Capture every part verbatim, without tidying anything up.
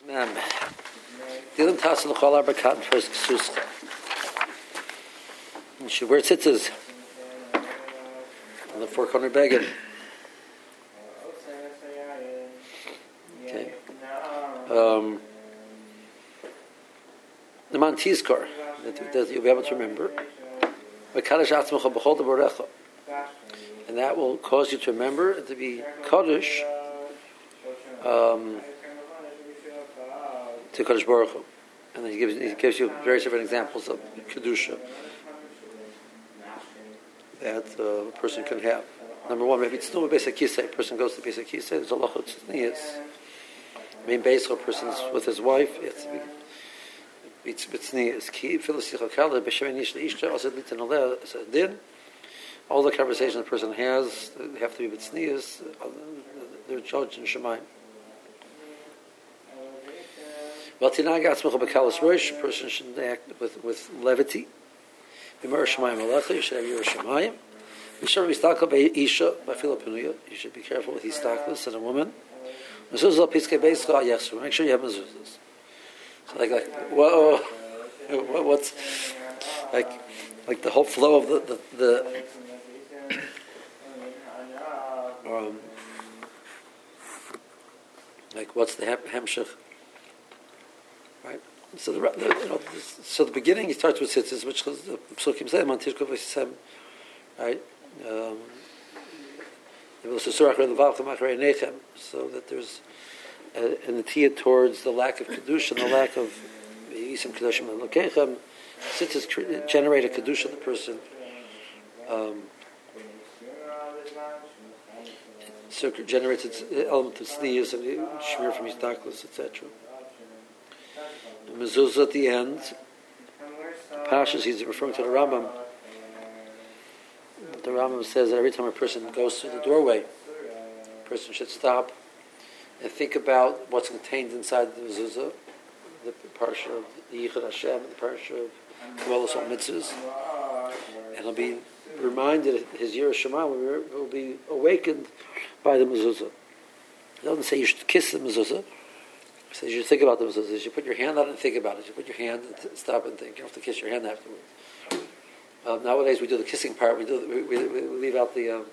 Um, Dilim Tassel Chol Arba Katan first Ksuscha. You should wear tzitzis on the four corner beggar. Okay. Um, the man Tizkor that you'll be able to remember. And that will cause you to remember and to be Kaddish um, to Kaddish Baruch Hu. And then he gives, he gives you various different examples of Kedusha that uh, a person can have. Number one, maybe it's still a basic kisei. A person goes to basic kisei, there's a lachot tznius. I mean, basically, a person's with his wife, it's it's tznius. Ki filasicha kala b'shem ish leishta asad litan aleh asad din. All the conversations the person has they have to be tznius. They're judged in Shemayim. Well, tinag atzmecha b'kalas rosh. A person should act with with levity. B'mer Shemayim alecha. You should have your Shemayim. You should be stakal b'isha b'fila penuya. You should be careful with his staklas and a woman. Mezuzah piskei beischa yechsu. Make sure you have mezuzahs. So like like whoa, what's like like the whole flow of the the. the um, like what's the hemshech? Right. So the, the you know the, so the beginning he starts with tzitzis, which the psukim say man tishkov v'sisem, right. Um, so that there's an atiyah towards the lack of kedusha and the lack of yisim kedushim and lokechem. Tzitzis generate a kedusha in the person. Um, so it generates its element of sneeze and shmir from his daklas, et cetera. Mezuzah at the end, Pashas, he's referring to the Rambam. The Rambam says that every time a person goes through the doorway, a person should stop and think about what's contained inside the mezuzah, the parsha of the Yichud Hashem, the parsha of Kabbalah Sol Mitzvahs, and he'll be reminded his Yirah Shema will be awakened by the mezuzah. It doesn't say you should kiss the mezuzah. It says you should think about the mezuzah. You should put your hand on it and think about it. You put your hand and th- stop and think. You don't have to kiss your hand afterwards. Um, nowadays we do the kissing part. We do we, we, we leave out the. Um,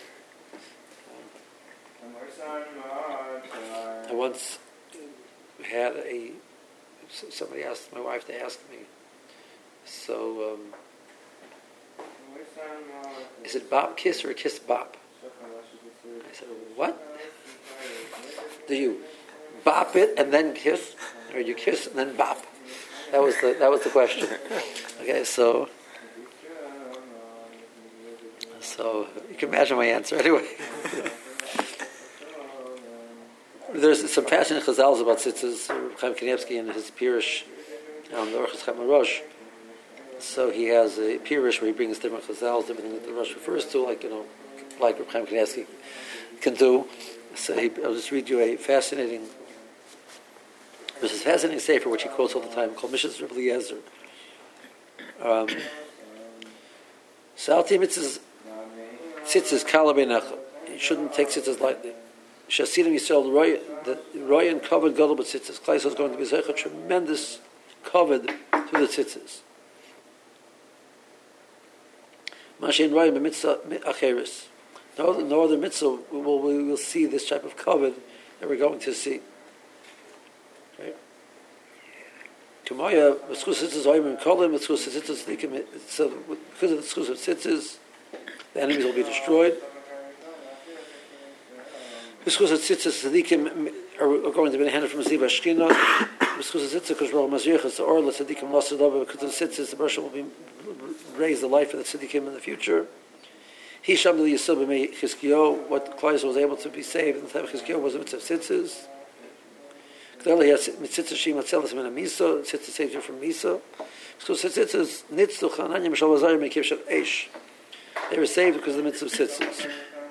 um, I once had a somebody asked my wife to ask me. So um, is it bop kiss or a kiss bop? I said, what? Do you bop it and then kiss, or you kiss and then bop? That was the that was the question. Okay, so. So you can imagine my answer anyway. There's some fascinating chazals about tzitzis. Chaim Kanievsky and his Pirush on the Orchos Chaim Rosh. So he has a Pirush where he brings different chazals, everything that the Rosh refers to, like you know, like Chaim Kanievsky can do. So he, I'll just read you a fascinating. There's this fascinating sefer which he quotes all the time called Mishas Rebbe Eliezer. Um, so Alti Mitzvahs. Tzitzis kala beinecha. You shouldn't take tzitzis lightly. Shasidim Yisrael the roy and covered gadol but tzitzis. Klai is going to be a tremendous covered through the tzitzis. Mashin roy b'mitzvah acheris. No, no other mitzvah will we will see this type of covered that we're going to see. Right? Kamaya v'schus tzitzis oyim kolim v'schus tzitzis likim. So because of the schus of tzitzis, the enemies will be destroyed. Because tzitzis tzaddikim are going to be handed from Ziva Shkina. Because tzitzis, because Rosh Mazriach, the Orla tzaddikim lost it over. Because of tzitzis, the Baruch will be raise the life of the tzaddikim in the future. Hisham the Yisub b'mei Chizkiyo, what Klai was able to be saved in the time of Chizkiyo was a mitzvah of tzitzis. Clearly, he has tzitzis shim atzelas min miso. Tzitzis saves you from miso. Because tzitzis nitztu chananya mishal vazayim mekiv shel eish. They were saved because of the mitzvah of tzitzis.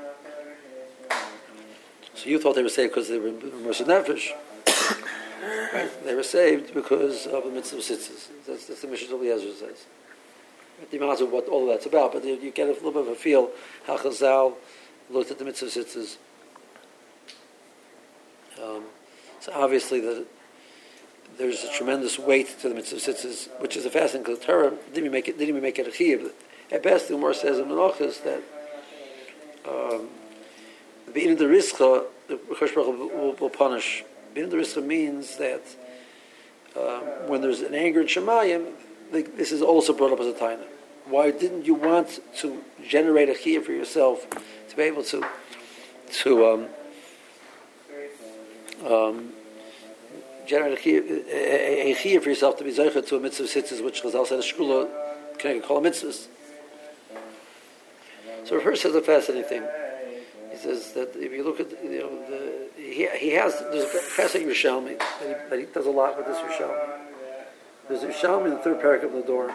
So you thought they were saved because they were Mercy Nefesh. Right? They were saved because of the mitzvah of tzitzis. That's, that's the Mishas Eliezer says. The amount of what all of that's about, but you get a little bit of a feel how Chazal looked at the mitzvah of tzitzis. Um, so obviously the there's a tremendous weight to the mitzvah tzitzis, which is a fascinating because the Torah didn't even make it didn't even make it a chiyuv. At best, the Gemara says in Menachos that the in the riska the Kosh Baruch Hu will, will punish. In the riska means that um, when there's an anger in Shemayim, this is also brought up as a taina. Why didn't you want to generate a chiyuv for yourself to be able to to um, um, generate a chiyuv, a, a chiyuv for yourself to be zeicher to a mitzvah sitzes, which Chazal said a shkula can call a mitzvahs. So Rav Hirsch says a fascinating thing. He says that if you look at, you know, the, he, he has, there's a fascinating Yerushalmi that he, that he does a lot with this Yerushalmi. There's a Yerushalmi in the third paragraph of the door.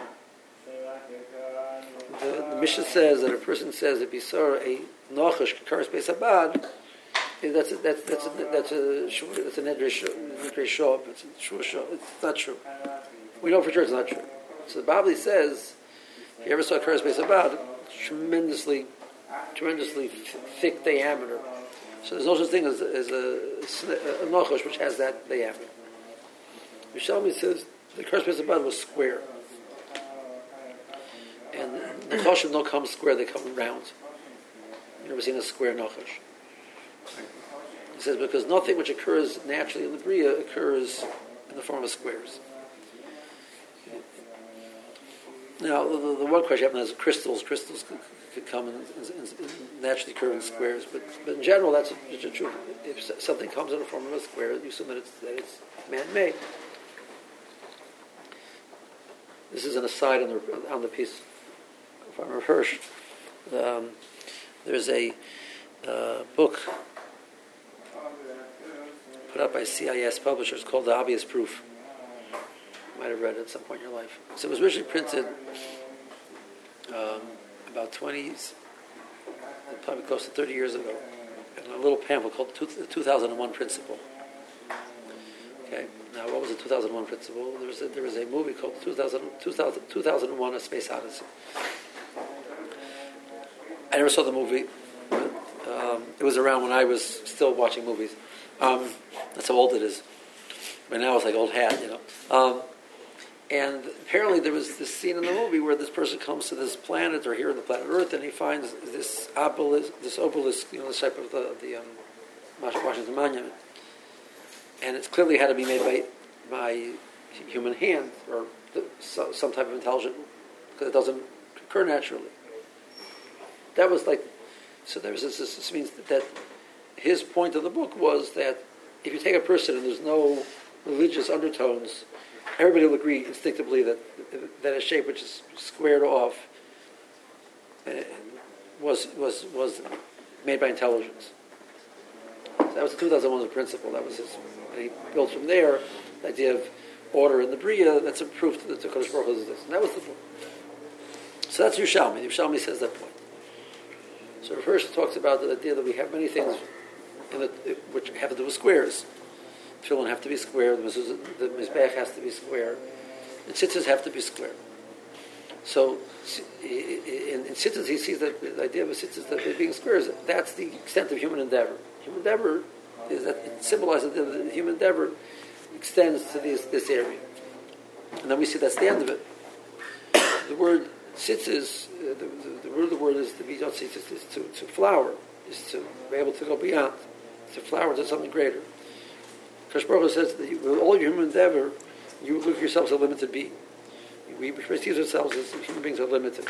The, the Mishnah says that a person says if he saw a Nachash Kakaris Beis Abad, that's a, that's that's a, that's a that's a Nedrei Shob. It's a Shua Shob. It's not true. We know for sure it's not true. So the Bavli says if you ever saw a Kakaris Beis Abad, tremendously, tremendously thick diameter. So there's no such thing as, as a, a Nachash which has that diameter. Yerushalmi says the Kakaris Beis Abad was square. And the Nachashim don't come square, they come round. You've never seen a square Nachash. He says because nothing which occurs naturally in the Bria occurs in the form of squares. Now, the, the, the one question happens is crystals. Crystals could, could come and, and, and naturally occur in squares, but, but in general, that's a, a true. If something comes in the form of a square, you assume that it's, that it's man-made. This is an aside on the on the piece from Rav Hirsch. Um, there's a uh, book put out by C I S Publishers called The Obvious Proof. You might have read it at some point in your life. So it was originally printed um, about twenty, probably close to thirty years ago, in a little pamphlet called the two thousand one Principle. Okay. Now, what was the two thousand one Principle? There was a, there was a movie called two thousand, two thousand, two thousand one: A Space Odyssey. I never saw the movie. But, um, it was around when I was still watching movies. Um, that's how old it is. By now it's like old hat, you know. Um, and apparently there was this scene in the movie where this person comes to this planet, or here on the planet Earth, and he finds this obelisk, this obelisk, you know, the shape of the, the um, Washington Monument. And it's clearly had to be made by by human hand or the, so, some type of intelligent, because it doesn't occur naturally. That was like, so there was this, this, this means that his point of the book was that if you take a person and there's no religious undertones, everybody will agree instinctively that that a shape which is squared off uh, was was was made by intelligence. So that was the two thousand one Principle. That was his. And he built from there the idea of order in the Bria. That's a proof that the Kodesh Baruch Hu is this. And that was the point. So that's Yerushalmi. Yerushalmi says that point. So first talks about the idea that we have many things in the, which have to do with squares. Tefillin have to be square. The Mizbeach has to be square. And tzitzis have to be square. So in, in tzitzis he sees that the idea of a tzitzis that being square is that's the extent of human endeavor. Human endeavor is that it symbolizes that the human endeavor extends to this, this area. And then we see that's the end of it. The word tzitzis, uh, the, the, the root of the word is to be tzitzis, is to, to flower, is to be able to go beyond, to flower to something greater. Kosh Baruch Hu says that you, with all your human endeavor, you look at yourselves as a limited being. We perceive ourselves as human beings are limited.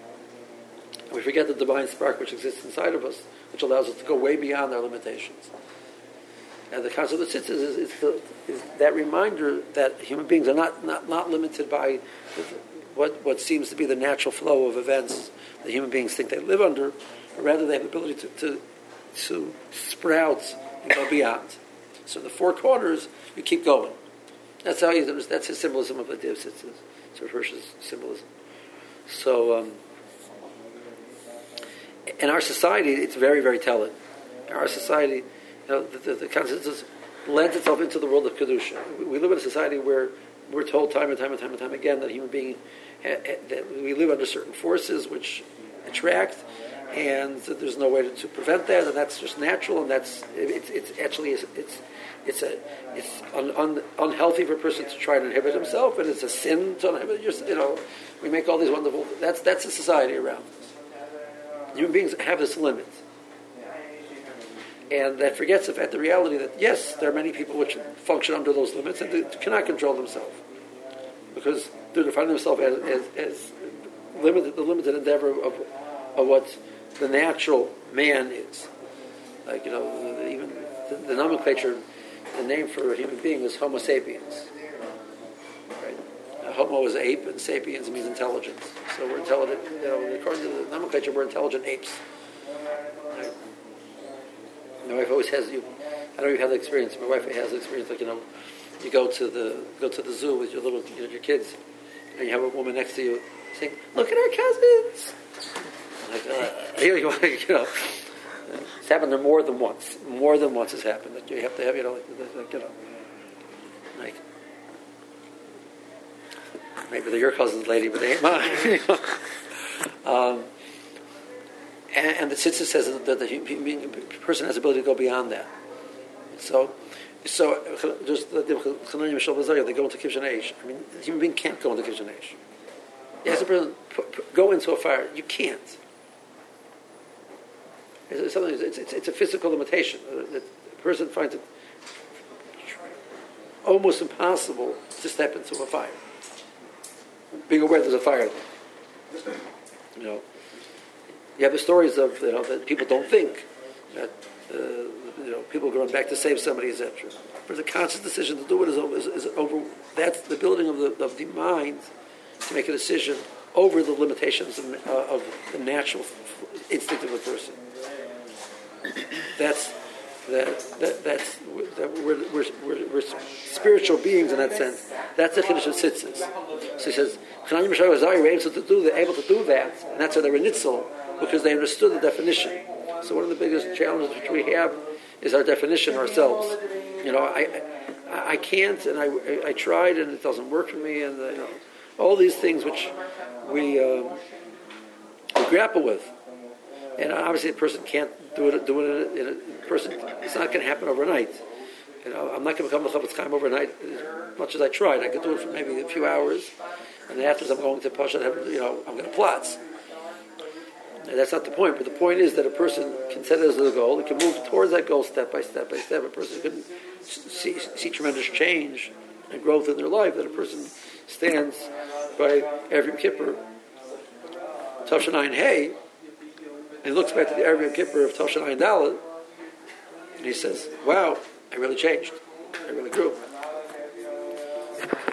And we forget the divine spark which exists inside of us, which allows us to go way beyond our limitations. And the concept of tzitzis is, is, the, is that reminder that human beings are not, not, not limited by what, what seems to be the natural flow of events that human beings think they live under, but rather they have the ability to, to, to sprout and go beyond. So the four corners, you keep going. That's how he, that's his symbolism of the idea of tzitzis. So Hirsch's symbolism. So, um, in our society, it's very, very telling. In our society, you know, the, the, the concept lends itself into the world of Kedusha. We, we live in a society where we're told time and time and time and time again that human being, ha, ha, that we live under certain forces which attract, and that there's no way to, to prevent that, and that's just natural, and that's it's, it's actually it's it's a it's un, un, unhealthy for a person to try to inhibit himself, and it's a sin to inhibit yourself. You know, we make all these wonderful. That's that's the society around us. Human beings have this limit, and that forgets the fact, the reality that yes, there are many people which function under those limits and they cannot control themselves because they're defining themselves as, as, as limited, the limited endeavor of, of what the natural man is. Like, you know, even the, the nomenclature, the name for a human being is Homo sapiens. Right? Now, Homo is ape, and sapiens means intelligence. So we're intelligent, you know, according to the nomenclature, we're intelligent apes. Right? My wife always has you. I don't know if you've had the experience. My wife has the experience, like, you know, you go to the go to the zoo with your little, you know, your kids, and you have a woman next to you saying, "Look at our cousins." Like, uh, you know, it's happened there more than once. More than once has happened that you have to have, you know, like, like you know, like maybe they're your cousins, lady, but they ain't mine. You know? um, and, and the Tzitza says that the human person has the ability to go beyond that. So, so just the Chananya Mishal Bazariah, they go into Kivshan Eish. I mean, the human being can't go into Kivshan Eish. He has to go into a fire. You can't. It's, something, it's, it's, it's a physical limitation. The person finds it almost impossible to step into a fire. Being aware there's a fire there. You know, you have the stories of, you know, that people don't think that uh, you know, people go run back to save somebody, et cetera. But the conscious decision to do it is over. Is, is over. That's the building of the of the mind to make a decision over the limitations of, uh, of the natural instinct of a person. That's that, that that's that we're, we're, we're, we're spiritual beings in that sense. That's the Chiddush of Tzitzis. So he says, Chananya Mishal Bazariah were able to do they're able to do that, and that's why they were nitzel, because they understood the definition. So one of the biggest challenges which we have is our definition ourselves. You know, I I, I can't, and I, I tried, and it doesn't work for me, and uh, you know, all these things which we, um, we grapple with. And obviously, a person can't do it. Do it in a, in a person. It's not going to happen overnight. You know, I'm not going to become a Chofetz Chaim overnight. As much as I tried, I could do it for maybe a few hours, and then afterwards, I'm going to push it. You know, I'm going to plots. And that's not the point. But the point is that a person can set it as a goal. He can move towards that goal step by step by step. A person can see, see tremendous change and growth in their life. That a person stands by every Kippur, Tafshin Ayin Hey, and looks back to the Erev Yom Kippur of Tafshin Ayin Daled, and he says, "Wow, I really changed. I really grew."